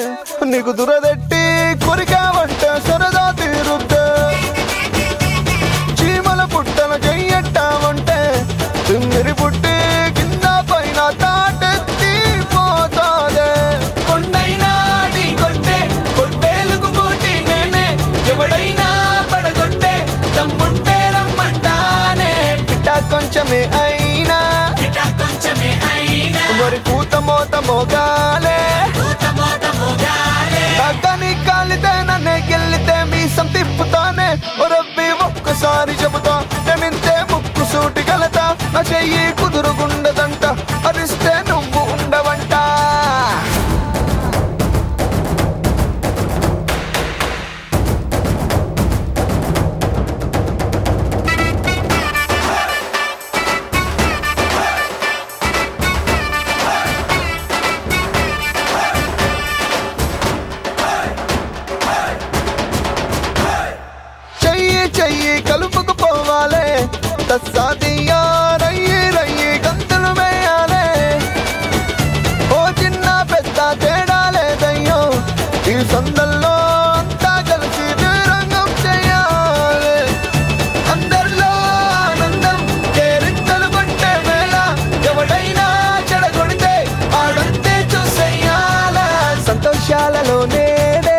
నీకు దురదెట్టి కొరికావంటే సరదా తీరుద్దే చీమల పుట్టన చెయ్యట్టావంటే తిమ్మిరి పుట్టి కింద పైన తాటెత్తి పోతాదే కొండైనా ఢీ కొట్టే కొట్టేలుకు పోటీ నేనే ఎవడైనా పడగొట్టే తమ్ముంటే రమ్మంటానే ఇట్టా కొంచెమే అయినా ఇటా కొంచెమే అయినా మరి కూత మోత మోగాలే తగ్గని కాలితే నన్నే గెల్లితే మీసం తిప్పుతానే రబ్బి ఒక్కసారి చెబుతా నింతే ముక్కు సూటి గలతా నా చెయ్యి కుదురుగుండదంట అరిస్తే నువ్వు ఉండవంట చెయ్యి కలుపుకుపోవాలే తస్సాదియా రయ్యి రయ్యి గంతులు వేయాలే ఓ చిన్న పెద్ద తేడా లేదయ్యో ఈ సందల్లో అంతా కలిసి రంగం చేయాలి అందరిలో ఆనందం కేరింతలు కొట్టే వేళ ఎవడైనా చెడగొడితే ఆడంతే చూసేయాల సంతోషాలలో నేడే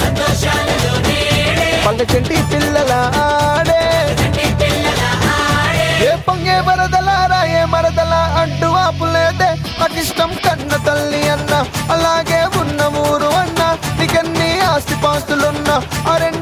పంగ చెంటి పిల్లల ఆడే ఏ పొంగే వరదల రాయే మరదల అంటూ ఆపులేదే నాకిష్టం కన్న తల్లి అన్న అలాగే ఉన్న ఊరు అన్న నీకెన్ని ఆస్తి పాస్తులున్నా అరే